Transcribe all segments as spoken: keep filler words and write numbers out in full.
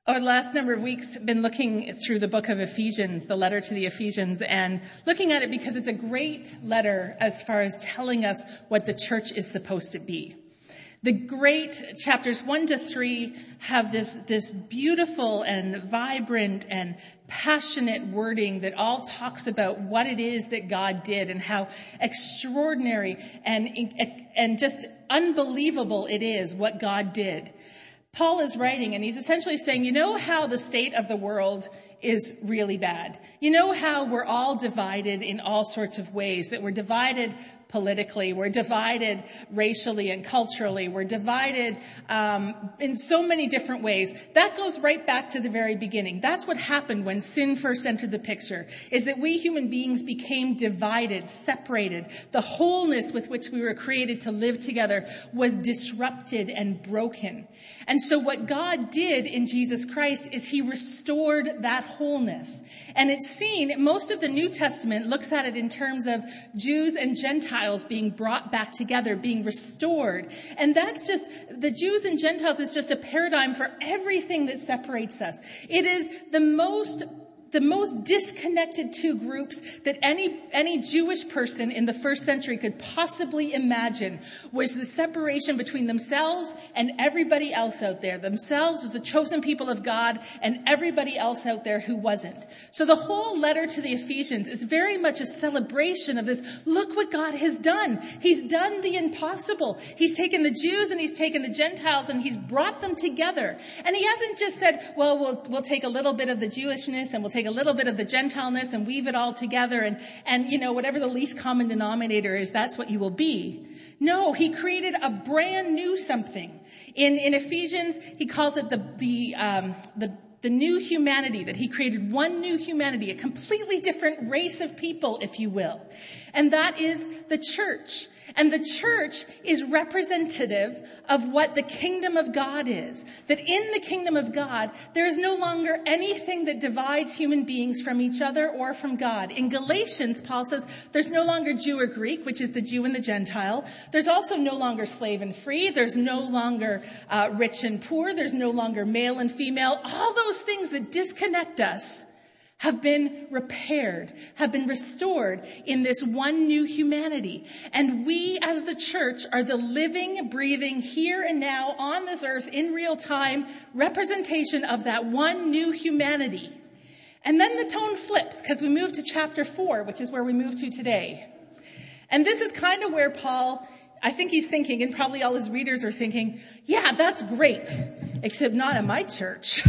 over the last number of weeks, been looking through the book of Ephesians, the letter to the Ephesians, and looking at it because it's a great letter as far as telling us what the church is supposed to be. The great chapters one to three have this, this beautiful and vibrant and passionate wording that all talks about what it is that God did and how extraordinary and, and just unbelievable it is what God did. Paul is writing and he's essentially saying, you know how the state of the world is really bad. You know how we're all divided in all sorts of ways, that we're divided politically, we're divided racially and culturally, we're divided um, in so many different ways. That goes right back to the very beginning. That's what happened when sin first entered the picture, is that we human beings became divided, separated. The wholeness with which we were created to live together was disrupted and broken. And so what God did in Jesus Christ is he restored that wholeness. And it's seen, most of the New Testament looks at it in terms of Jews and Gentiles being brought back together, being restored. And that's just, the Jews and Gentiles is just a paradigm for everything that separates us. It is the most The most disconnected two groups that any, any Jewish person in the first century could possibly imagine was the separation between themselves and everybody else out there. Themselves as the chosen people of God and everybody else out there who wasn't. So the whole letter to the Ephesians is very much a celebration of this. Look what God has done. He's done the impossible. He's taken the Jews and he's taken the Gentiles and he's brought them together. And he hasn't just said, well, we'll, we'll take a little bit of the Jewishness and we'll take a little bit of the Gentileness and weave it all together and, and, you know, whatever the least common denominator is, that's what you will be. No, he created a brand new something. In, in Ephesians, he calls it the, the, um, the, the new humanity, that he created one new humanity, a completely different race of people, if you will. And that is the church. And the church is representative of what the kingdom of God is. That in the kingdom of God, there is no longer anything that divides human beings from each other or from God. In Galatians, Paul says there's no longer Jew or Greek, which is the Jew and the Gentile. There's also no longer slave and free. There's no longer uh, rich and poor. There's no longer male and female. All those things that disconnect us have been repaired, have been restored in this one new humanity. And we as the church are the living, breathing, here and now on this earth in real time representation of that one new humanity. And then the tone flips because we move to chapter four, which is where we move to today. And this is kind of where Paul, I think he's thinking, and probably all his readers are thinking, yeah, that's great, except not in my church.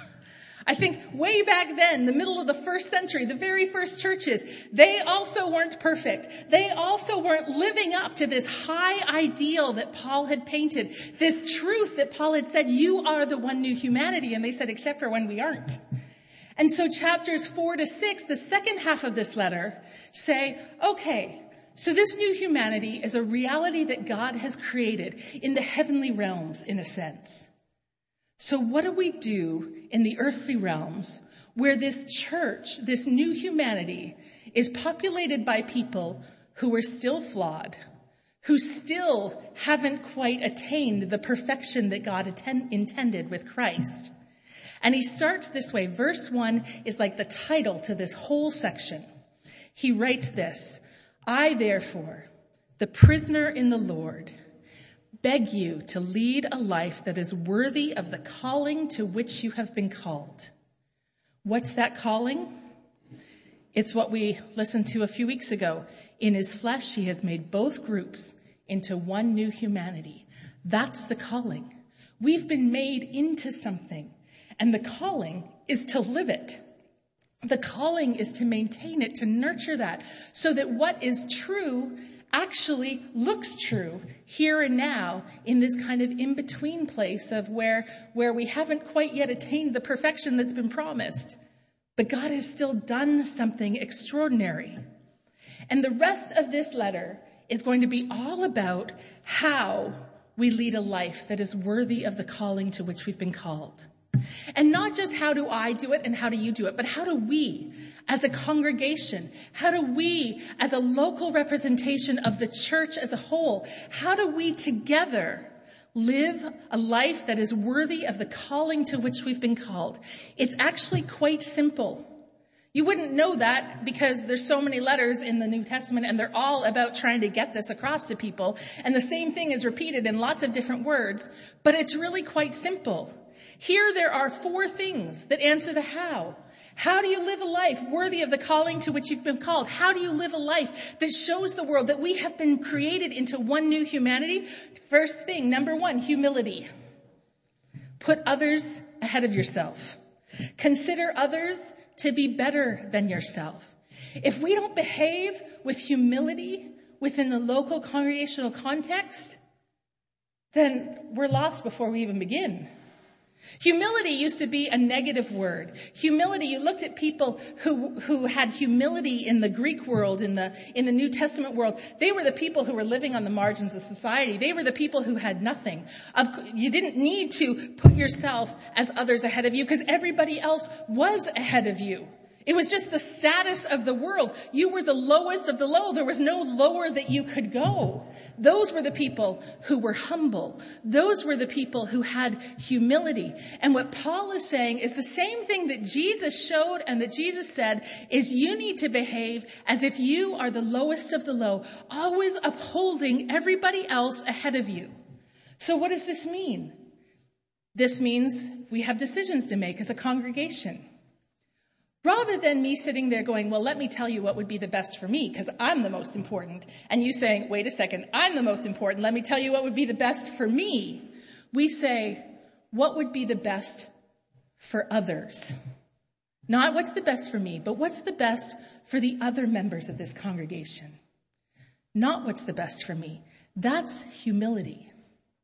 I think way back then, the middle of the first century, the very first churches, they also weren't perfect. They also weren't living up to this high ideal that Paul had painted, this truth that Paul had said, you are the one new humanity. And they said, except for when we aren't. And so chapters four to six, the second half of this letter, say, okay, so this new humanity is a reality that God has created in the heavenly realms, in a sense. So what do we do in the earthly realms where this church, this new humanity, is populated by people who are still flawed, who still haven't quite attained the perfection that God atten- intended with Christ? And he starts this way. Verse one is like the title to this whole section. He writes this, I therefore, the prisoner in the Lord, beg you to lead a life that is worthy of the calling to which you have been called. What's that calling? It's what we listened to a few weeks ago. In his flesh, he has made both groups into one new humanity. That's the calling. We've been made into something, and the calling is to live it. The calling is to maintain it, to nurture that, so that what is true actually looks true here and now in this kind of in-between place of where, where we haven't quite yet attained the perfection that's been promised. But God has still done something extraordinary. And the rest of this letter is going to be all about how we lead a life that is worthy of the calling to which we've been called. And not just how do I do it and how do you do it, but how do we as a congregation, how do we as a local representation of the church as a whole, how do we together Live a life that is worthy of the calling to which we've been called. It's actually quite simple. You wouldn't know that because there's so many letters in the New Testament and they're all about trying to get this across to people. And the same thing is repeated in lots of different words, but it's really quite simple. Here there are four things that answer the how. How do you live a life worthy of the calling to which you've been called? How do you live a life that shows the world that we have been created into one new humanity? First thing, number one, humility. Put others ahead of yourself. Consider others to be better than yourself. If we don't behave with humility within the local congregational context, then we're lost before we even begin. Humility used to be a negative word. Humility, you looked at people who, who had humility in the Greek world, in the, in the New Testament world. They were the people who were living on the margins of society. They were the people who had nothing. Of, you didn't need to put yourself as others ahead of you because everybody else was ahead of you. It was just the status of the world. You were the lowest of the low. There was no lower that you could go. Those were the people who were humble. Those were the people who had humility. And what Paul is saying is the same thing that Jesus showed and that Jesus said is you need to behave as if you are the lowest of the low, always upholding everybody else ahead of you. So what does this mean? This means we have decisions to make as a congregation. Rather than me sitting there going, well, let me tell you what would be the best for me because I'm the most important. And you saying, wait a second, I'm the most important. Let me tell you what would be the best for me. We say, what would be the best for others? Not what's the best for me, but what's the best for the other members of this congregation? Not what's the best for me. That's humility,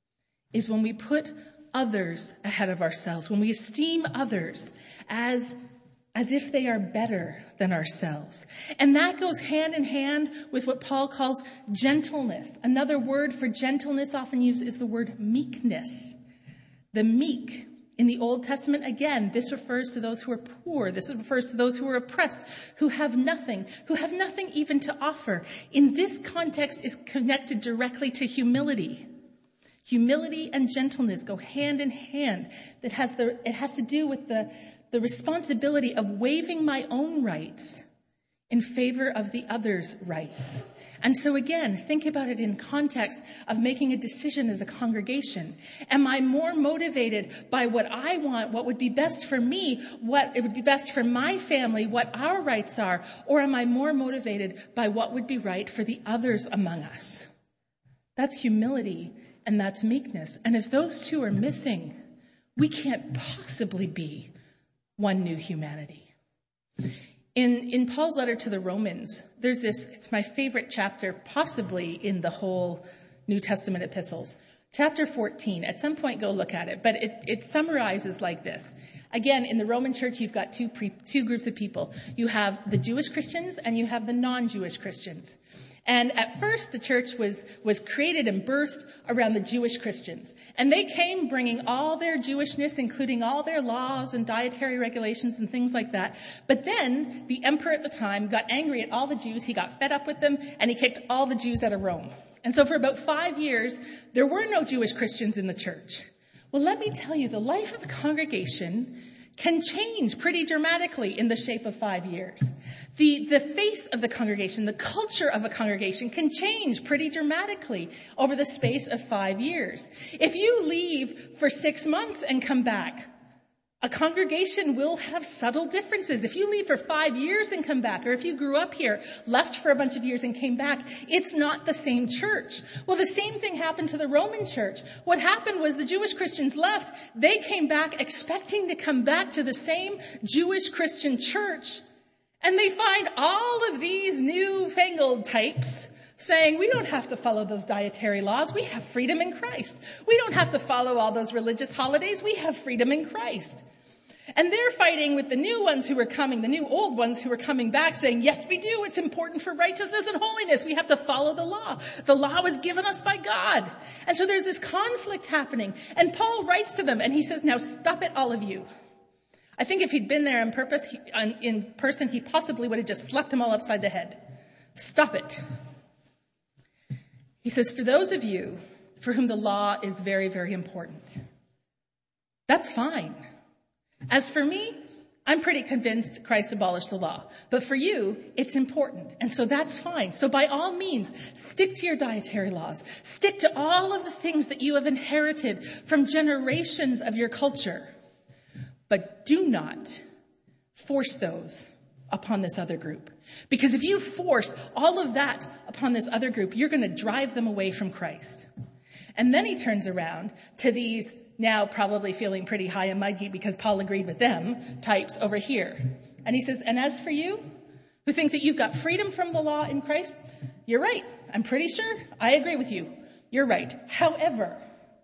is when we put others ahead of ourselves, when we esteem others as as if they are better than ourselves. And that goes hand in hand with what Paul calls gentleness. Another word for gentleness often used is the word meekness. The meek in the Old Testament, again, this refers to those who are poor. This refers to those who are oppressed, who have nothing, who have nothing even to offer. In this context is connected directly to humility. Humility and gentleness go hand in hand. That has the, it has to do with the the responsibility of waiving my own rights in favor of the other's rights. And so again, think about it in context of making a decision as a congregation. Am I more motivated by what I want, what would be best for me, what it would be best for my family, what our rights are, or am I more motivated by what would be right for the others among us? That's humility and that's meekness. And if those two are missing, we can't possibly be one new humanity. In, in Paul's letter to the Romans, there's this, it's my favorite chapter, possibly in the whole New Testament epistles. Chapter fourteen, at some point go look at it, but it, it summarizes like this. Again, in the Roman church, you've got two, pre, two groups of people. You have the Jewish Christians and you have the non-Jewish Christians. And at first, the church was, was created and birthed around the Jewish Christians. And they came bringing all their Jewishness, including all their laws and dietary regulations and things like that. But then the emperor at the time got angry at all the Jews. He got fed up with them and he kicked all the Jews out of Rome. And so for about five years, there were no Jewish Christians in the church. Well, let me tell you, the life of a congregation can change pretty dramatically in the shape of five years. The, the face of the congregation, the culture of a congregation can change pretty dramatically over the space of five years. If you leave for six months and come back, a congregation will have subtle differences. If you leave for five years and come back, or if you grew up here, left for a bunch of years and came back, it's not the same church. Well, the same thing happened to the Roman church. What happened was the Jewish Christians left. They came back expecting to come back to the same Jewish Christian church. And they find all of these newfangled types saying, we don't have to follow those dietary laws. We have freedom in Christ. We don't have to follow all those religious holidays. We have freedom in Christ. And they're fighting with the new ones who are coming, the new old ones who are coming back saying, yes, we do. It's important for righteousness and holiness. We have to follow the law. The law was given us by God. And so there's this conflict happening. And Paul writes to them and he says, now stop it, all of you. I think if he'd been there on purpose, he, on, in person, he possibly would have just slapped them all upside the head. Stop it. He says, for those of you for whom the law is very, very important. That's fine. As for me, I'm pretty convinced Christ abolished the law. But for you, it's important. And so that's fine. So by all means, stick to your dietary laws. Stick to all of the things that you have inherited from generations of your culture. But do not force those upon this other group. Because if you force all of that upon this other group, you're going to drive them away from Christ. And then he turns around to these now probably feeling pretty high and mighty because Paul agreed with them types over here. And he says, and as for you who think that you've got freedom from the law in Christ, you're right. I'm pretty sure. I agree with you. You're right. However,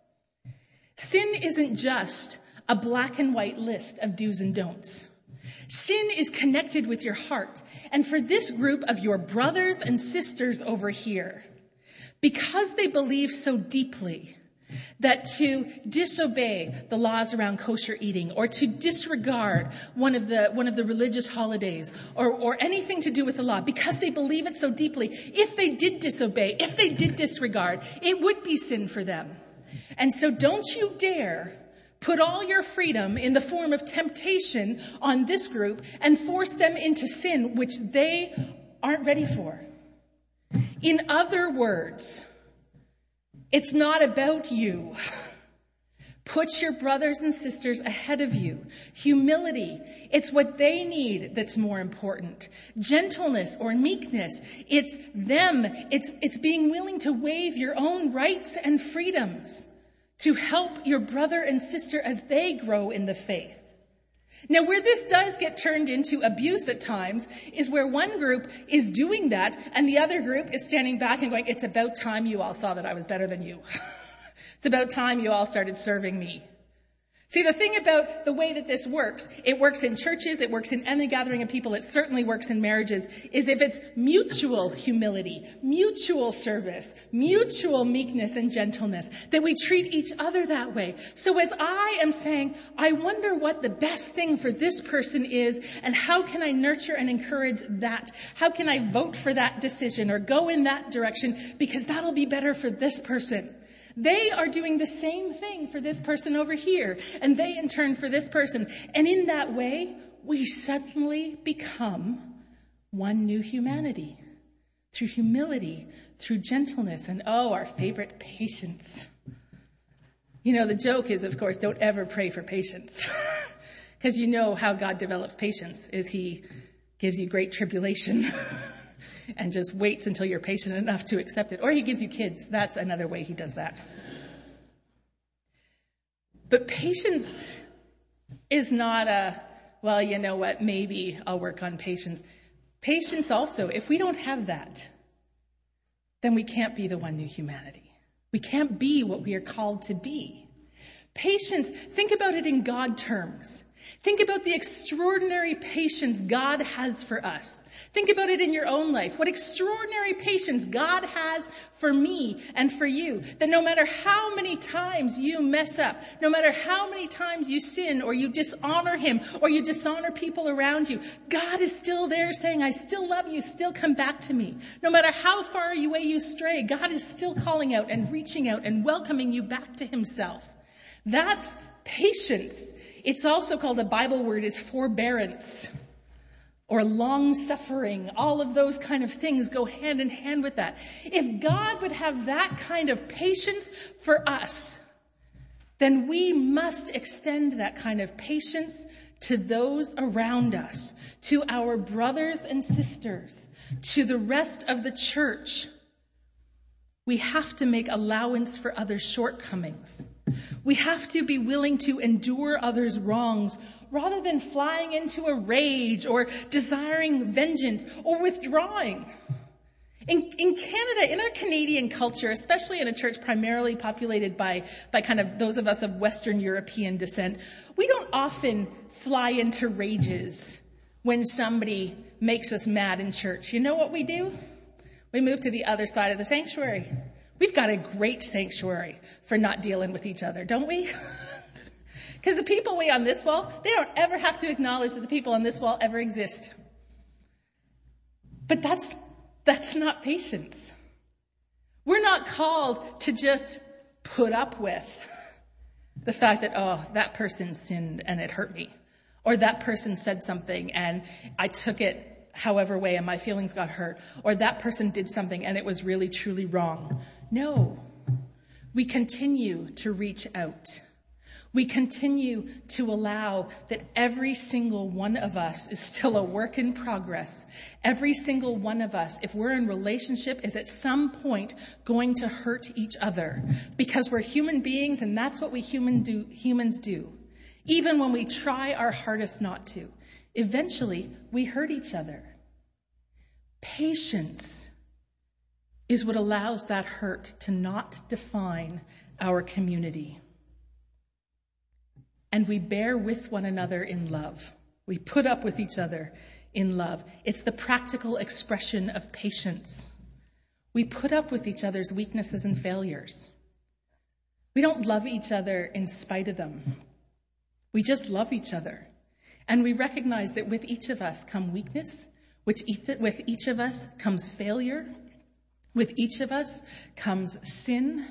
sin isn't just a black and white list of do's and don'ts. Sin is connected with your heart. And for this group of your brothers and sisters over here, because they believe so deeply that to disobey the laws around kosher eating or to disregard one of the one of the religious holidays or, or anything to do with the law, because they believe it so deeply, if they did disobey, if they did disregard, it would be sin for them. And so don't you dare put all your freedom in the form of temptation on this group and force them into sin which they aren't ready for. In other words, it's not about you. Put your brothers and sisters ahead of you. Humility, it's what they need that's more important. Gentleness or meekness, it's them. It's, it's being willing to waive your own rights and freedoms to help your brother and sister as they grow in the faith. Now, where this does get turned into abuse at times is where one group is doing that and the other group is standing back and going, it's about time you all saw that I was better than you. It's about time you all started serving me. See, the thing about the way that this works, it works in churches, it works in any gathering of people, it certainly works in marriages, is if it's mutual humility, mutual service, mutual meekness and gentleness, that we treat each other that way. So as I am saying, I wonder what the best thing for this person is, and how can I nurture and encourage that? How can I vote for that decision or go in that direction because that'll be better for this person? They are doing the same thing for this person over here, and they in turn for this person. And in that way, we suddenly become one new humanity through humility, through gentleness, and oh, our favorite, patience. You know, the joke is, of course, don't ever pray for patience. Because you know how God develops patience is he gives you great tribulation and just waits until you're patient enough to accept it. Or he gives you kids. That's another way he does that. But patience is not a, well, you know what, maybe I'll work on patience. Patience also, if we don't have that, then we can't be the one new humanity. We can't be what we are called to be. Patience, think about it in God terms. Think about the extraordinary patience God has for us. Think about it in your own life. What extraordinary patience God has for me and for you. That no matter how many times you mess up, no matter how many times you sin or you dishonor him or you dishonor people around you, God is still there saying, I still love you, still come back to me. No matter how far away you stray, God is still calling out and reaching out and welcoming you back to himself. That's patience. It's also called, a Bible word is forbearance or long-suffering. All of those kind of things go hand in hand with that. If God would have that kind of patience for us, then we must extend that kind of patience to those around us, to our brothers and sisters, to the rest of the church. We have to make allowance for others' shortcomings. We have to be willing to endure others' wrongs rather than flying into a rage or desiring vengeance or withdrawing. In, in Canada, in our Canadian culture, especially in a church primarily populated by, by kind of those of us of Western European descent, we don't often fly into rages when somebody makes us mad in church. You know what we do? We move to the other side of the sanctuary. We've got a great sanctuary for not dealing with each other, don't we? Because the people we on this wall, they don't ever have to acknowledge that the people on this wall ever exist. But that's, that's not patience. We're not called to just put up with the fact that, oh, that person sinned and it hurt me. Or that person said something and I took it however way and my feelings got hurt. Or that person did something and it was really, truly wrong. No. We continue to reach out. We continue to allow that every single one of us is still a work in progress. Every single one of us, if we're in relationship, is at some point going to hurt each other because we're human beings and that's what we human do, humans do. Even when we try our hardest not to, eventually we hurt each other. Patience is what allows that hurt to not define our community. And we bear with one another in love. We put up with each other in love. It's the practical expression of patience. We put up with each other's weaknesses and failures. We don't love each other in spite of them. We just love each other. And we recognize that with each of us come weakness, with each of us comes failure, with each of us comes sin.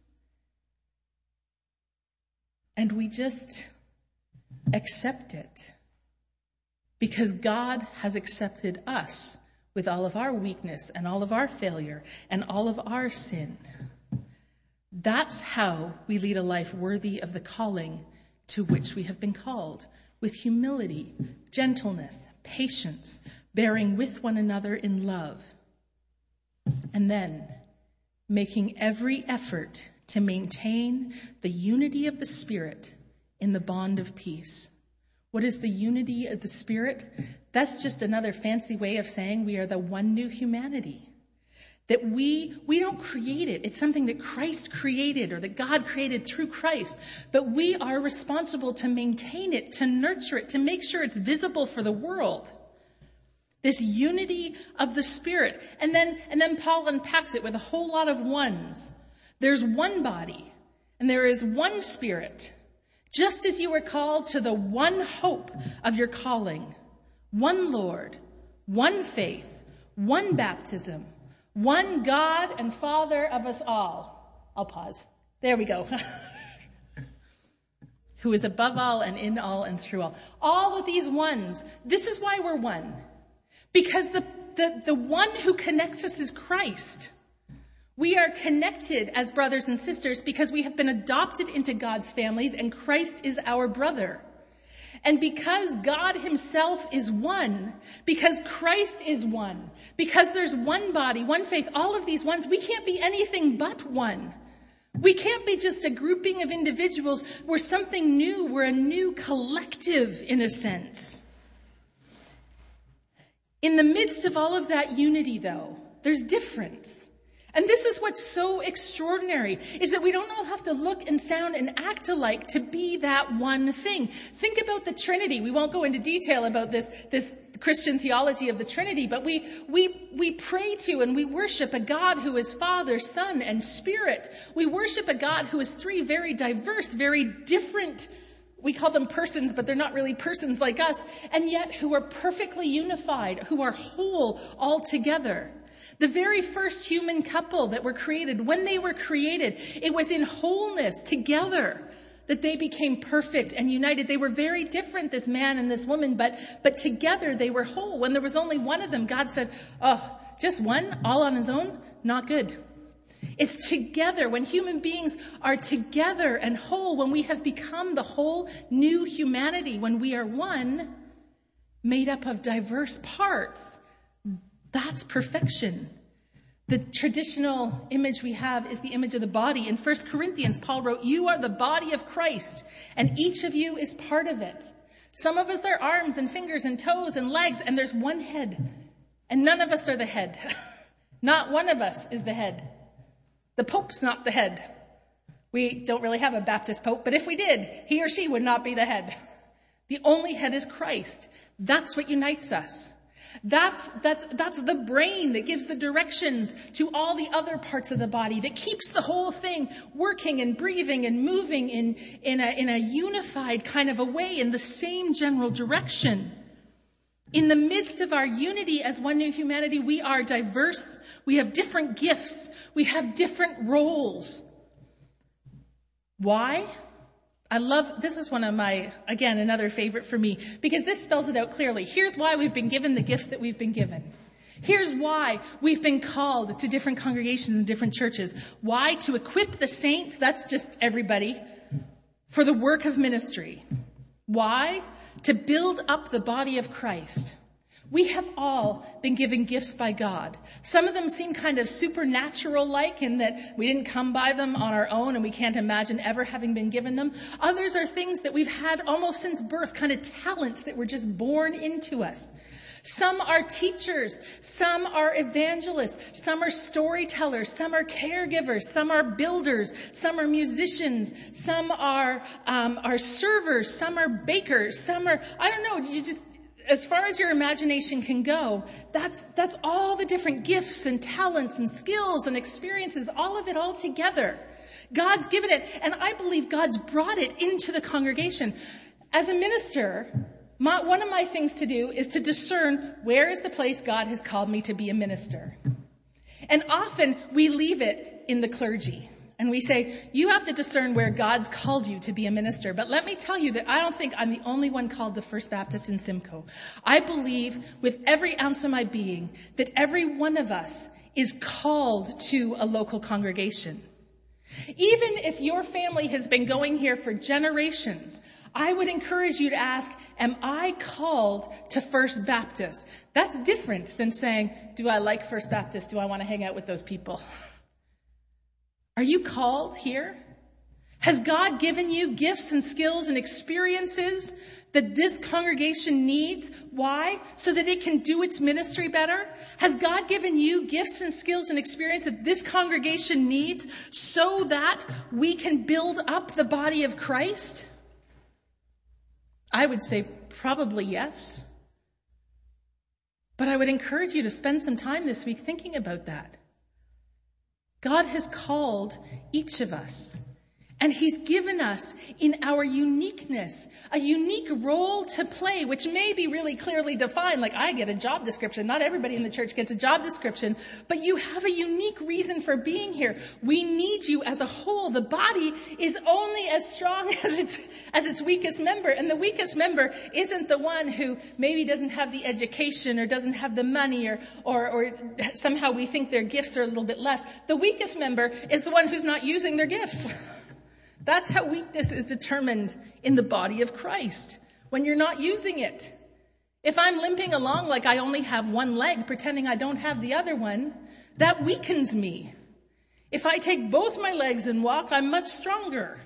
And we just accept it because God has accepted us with all of our weakness and all of our failure and all of our sin. That's how we lead a life worthy of the calling to which we have been called, with humility, gentleness, patience, bearing with one another in love, and then making every effort to maintain the unity of the Spirit in the bond of peace. What is the unity of the Spirit? That's just another fancy way of saying we are the one new humanity. That we, we don't create it. It's something that Christ created or that God created through Christ. But we are responsible to maintain it, to nurture it, to make sure it's visible for the world. This unity of the Spirit. And then, and then Paul unpacks it with a whole lot of ones. There's one body and there is one Spirit. Just as you were called to the one hope of your calling, one Lord, one faith, one baptism, one God and Father of us all. I'll pause. There we go. Who is above all and in all and through all. All of these ones. This is why we're one. Because the, the, the one who connects us is Christ. We are connected as brothers and sisters because we have been adopted into God's families and Christ is our brother. And because God himself is one, because Christ is one, because there's one body, one faith, all of these ones, we can't be anything but one. We can't be just a grouping of individuals. We're something new. We're a new collective in a sense. In the midst of all of that unity, though, there's difference. And this is what's so extraordinary, is that we don't all have to look and sound and act alike to be that one thing. Think about the Trinity. We won't go into detail about this, this Christian theology of the Trinity, but we, we, we pray to and we worship a God who is Father, Son, and Spirit. We worship a God who is three very diverse, very different, we call them persons, but they're not really persons like us, and yet who are perfectly unified, who are whole all together. The very first human couple that were created, when they were created, it was in wholeness together that they became perfect and united. They were very different, this man and this woman, but, but together they were whole. When there was only one of them, God said, oh, just one, all on his own? Not good. It's together, when human beings are together and whole, when we have become the whole new humanity, when we are one, made up of diverse parts. That's perfection. The traditional image we have is the image of the body. In First Corinthians, Paul wrote, you are the body of Christ, and each of you is part of it. Some of us are arms and fingers and toes and legs, and there's one head. And none of us are the head. Not one of us is the head. The Pope's not the head. We don't really have a Baptist Pope, but if we did, he or she would not be the head. The only head is Christ. That's what unites us. That's, that's, that's the brain that gives the directions to all the other parts of the body, that keeps the whole thing working and breathing and moving in, in a, in a unified kind of a way, in the same general direction. In the midst of our unity as one new humanity, we are diverse. We have different gifts. We have different roles. Why? I love, this is one of my, again, another favorite for me, because this spells it out clearly. Here's why we've been given the gifts that we've been given. Here's why we've been called to different congregations and different churches. Why? To equip the saints, that's just everybody, for the work of ministry. Why? To build up the body of Christ. We have all been given gifts by God. Some of them seem kind of supernatural-like in that we didn't come by them on our own and we can't imagine ever having been given them. Others are things that we've had almost since birth, kind of talents that were just born into us. Some are teachers, some are evangelists, some are storytellers, some are caregivers, some are builders, some are musicians, some are um, are servers, some are bakers, some are, I don't know, you just, as far as your imagination can go, that's that's all the different gifts and talents and skills and experiences, all of it all together. God's given it, and I believe God's brought it into the congregation. As a minister, My, one of my things to do is to discern where is the place God has called me to be a minister. And often we leave it in the clergy. And we say, you have to discern where God's called you to be a minister. But let me tell you that I don't think I'm the only one called to First Baptist in Simcoe. I believe with every ounce of my being that every one of us is called to a local congregation. Even if your family has been going here for generations, I would encourage you to ask, am I called to First Baptist? That's different than saying, do I like First Baptist? Do I want to hang out with those people? Are you called here? Has God given you gifts and skills and experiences that this congregation needs? Why? So that it can do its ministry better? Has God given you gifts and skills and experience that this congregation needs so that we can build up the body of Christ? I would say probably yes. But I would encourage you to spend some time this week thinking about that. God has called each of us, and he's given us in our uniqueness a unique role to play, which may be really clearly defined. Like I get a job description. Not everybody in the church gets a job description, but you have a unique reason for being here. We need you as a whole. The body is only as strong as its, as its weakest member, and the weakest member isn't the one who maybe doesn't have the education or doesn't have the money or, or, or somehow we think their gifts are a little bit less. The weakest member is the one who's not using their gifts. That's how weakness is determined in the body of Christ, when you're not using it. If I'm limping along like I only have one leg, pretending I don't have the other one, that weakens me. If I take both my legs and walk, I'm much stronger.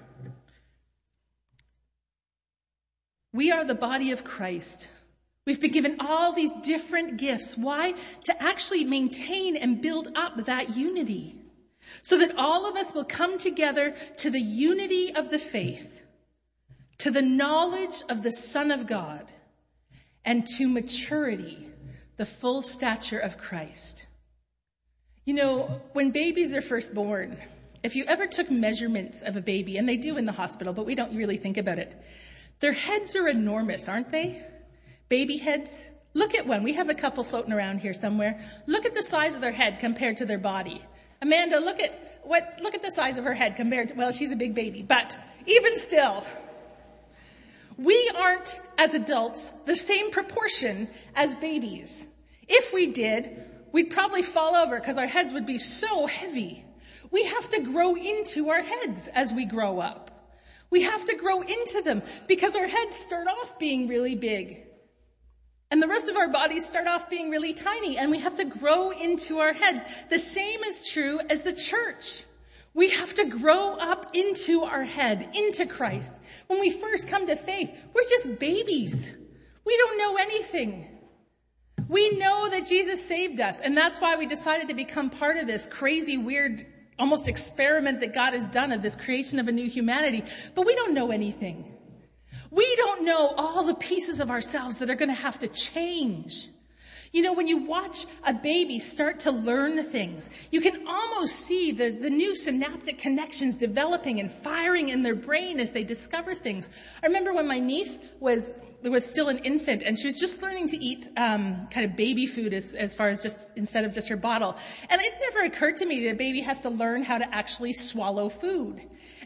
We are the body of Christ. We've been given all these different gifts. Why? To actually maintain and build up that unity. So that all of us will come together to the unity of the faith, to the knowledge of the Son of God, and to maturity, the full stature of Christ. You know, when babies are first born, if you ever took measurements of a baby, and they do in the hospital, but we don't really think about it, their heads are enormous, aren't they? Baby heads. Look at one. We have a couple floating around here somewhere. Look at the size of their head compared to their body. Amanda, look at what, look at the size of her head compared to, well, she's a big baby, but even still, we aren't, as adults, the same proportion as babies. If we did, we'd probably fall over because our heads would be so heavy. We have to grow into our heads as we grow up. We have to grow into them because our heads start off being really big. And the rest of our bodies start off being really tiny, and we have to grow into our heads. The same is true as the church. We have to grow up into our head, into Christ. When we first come to faith, we're just babies. We don't know anything. We know that Jesus saved us, and that's why we decided to become part of this crazy, weird, almost experiment that God has done of this creation of a new humanity. But we don't know anything. We don't know all the pieces of ourselves that are going to have to change. You know, when you watch a baby start to learn things, you can almost see the, the new synaptic connections developing and firing in their brain as they discover things. I remember when my niece was was still an infant and she was just learning to eat um kind of baby food as, as far as just instead of just her bottle. And it never occurred to me that a baby has to learn how to actually swallow food.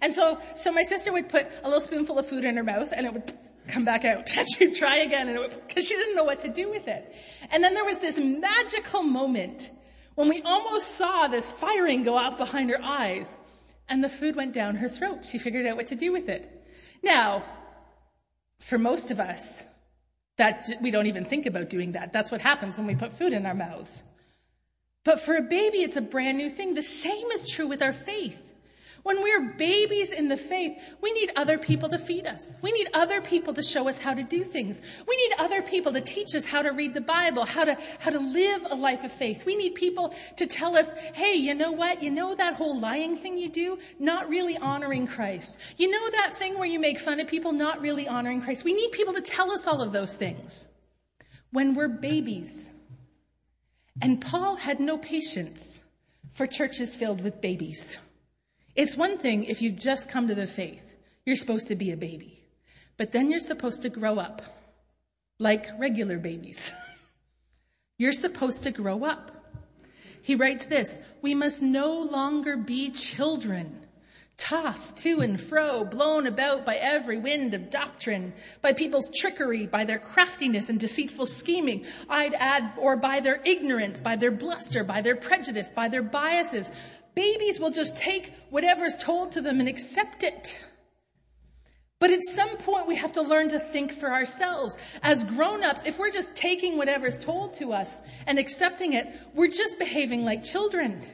And so, so my sister would put a little spoonful of food in her mouth and it would come back out. And she'd try again and it would, because she didn't know what to do with it. And then there was this magical moment when we almost saw this firing go off behind her eyes and the food went down her throat. She figured out what to do with it. Now, for most of us, that we don't even think about doing that. That's what happens when we put food in our mouths. But for a baby, it's a brand new thing. The same is true with our faith. When we're babies in the faith, we need other people to feed us. We need other people to show us how to do things. We need other people to teach us how to read the Bible, how to, how to live a life of faith. We need people to tell us, hey, you know what? You know that whole lying thing you do? Not really honoring Christ. You know that thing where you make fun of people? Not really honoring Christ. We need people to tell us all of those things when we're babies. And Paul had no patience for churches filled with babies. It's one thing if you just come to the faith. You're supposed to be a baby. But then you're supposed to grow up like regular babies. You're supposed to grow up. He writes this, we must no longer be children, tossed to and fro, blown about by every wind of doctrine, by people's trickery, by their craftiness and deceitful scheming, I'd add, or by their ignorance, by their bluster, by their prejudice, by their biases. Babies will just take whatever's told to them and accept it. But at some point we have to learn to think for ourselves. As grown-ups, if we're just taking whatever's told to us and accepting it, we're just behaving like children.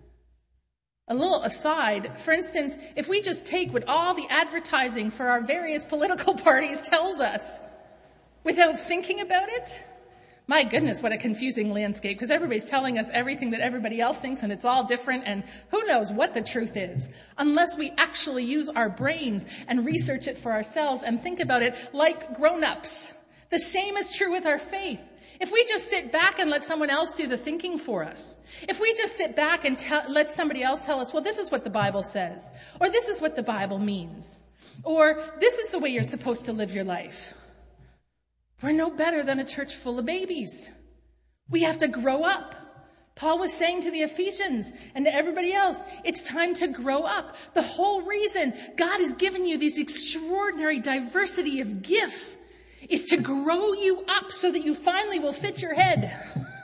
A little aside, for instance, if we just take what all the advertising for our various political parties tells us without thinking about it, my goodness, what a confusing landscape, because everybody's telling us everything that everybody else thinks and it's all different and who knows what the truth is unless we actually use our brains and research it for ourselves and think about it like grown-ups. The same is true with our faith. If we just sit back and let someone else do the thinking for us, if we just sit back and tell, let somebody else tell us, well, this is what the Bible says, or this is what the Bible means, or this is the way you're supposed to live your life, we're no better than a church full of babies. We have to grow up. Paul was saying to the Ephesians and to everybody else, it's time to grow up. The whole reason God has given you these extraordinary diversity of gifts is to grow you up so that you finally will fit your head.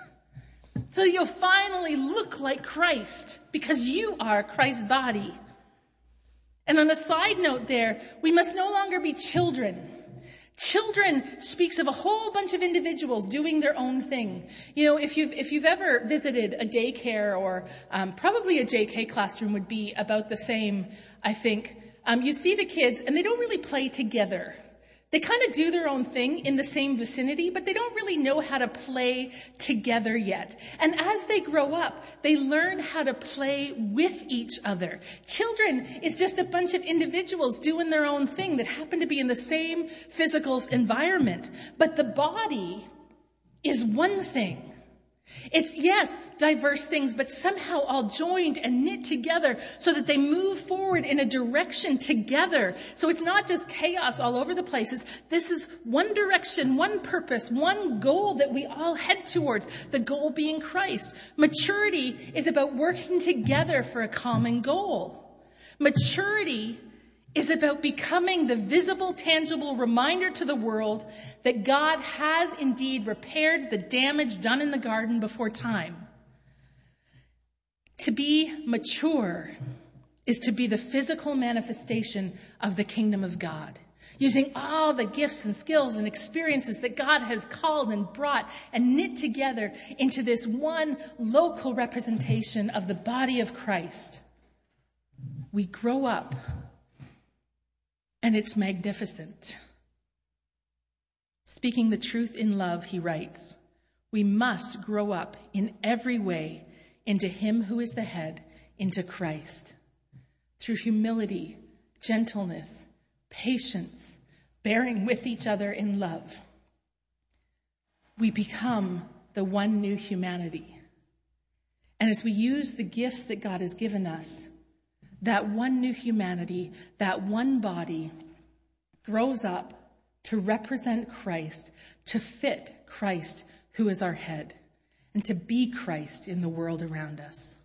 So that you'll finally look like Christ because you are Christ's body. And on a side note there, we must no longer be children. Children speaks of a whole bunch of individuals doing their own thing. You know, if you've, if you've ever visited a daycare or um, probably a J K classroom would be about the same, I think. Um, you see the kids and they don't really play together. They kind of do their own thing in the same vicinity, but they don't really know how to play together yet. And as they grow up, they learn how to play with each other. Children is just a bunch of individuals doing their own thing that happen to be in the same physical environment. But the body is one thing. It's, yes, diverse things, but somehow all joined and knit together so that they move forward in a direction together. So it's not just chaos all over the places. This is one direction, one purpose, one goal that we all head towards, the goal being Christ. Maturity is about working together for a common goal. Maturity is about becoming the visible, tangible reminder to the world that God has indeed repaired the damage done in the garden before time. To be mature is to be the physical manifestation of the kingdom of God, using all the gifts and skills and experiences that God has called and brought and knit together into this one local representation of the body of Christ. We grow up. And it's magnificent. Speaking the truth in love, he writes, we must grow up in every way into him who is the head, into Christ. Through humility, gentleness, patience, bearing with each other in love. We become the one new humanity. And as we use the gifts that God has given us, that one new humanity, that one body grows up to represent Christ, to fit Christ, who is our head, and to be Christ in the world around us.